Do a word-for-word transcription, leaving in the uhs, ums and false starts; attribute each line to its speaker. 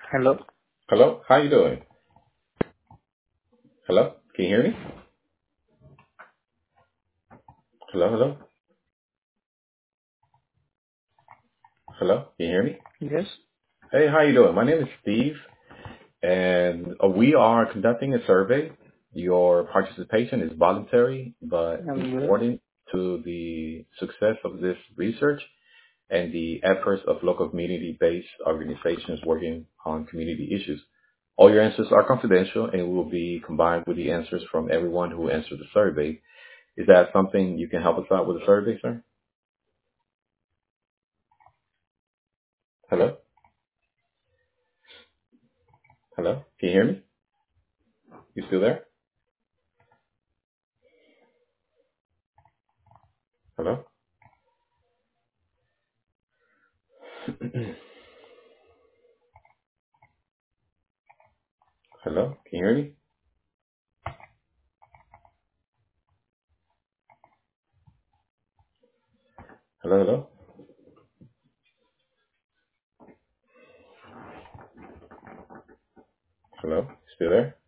Speaker 1: Hello.
Speaker 2: Hello, how you doing? Hello, can you hear me? Hello, hello, hello, can you hear me?
Speaker 1: Yes,
Speaker 2: Hey, how you doing? My name is Steve, and uh, we are conducting a survey. Your participation is voluntary, but
Speaker 1: I'm good.
Speaker 2: important to the success of this research and the efforts of local community-based organizations working on community issues. All your answers are confidential and will be combined with the answers from everyone who answered the survey. Is that something you can help us out with the survey, sir? Hello? Hello? Can you hear me? You still there? Hello? Hello? Can you hear me? Hello? Hello? Hello? Still there?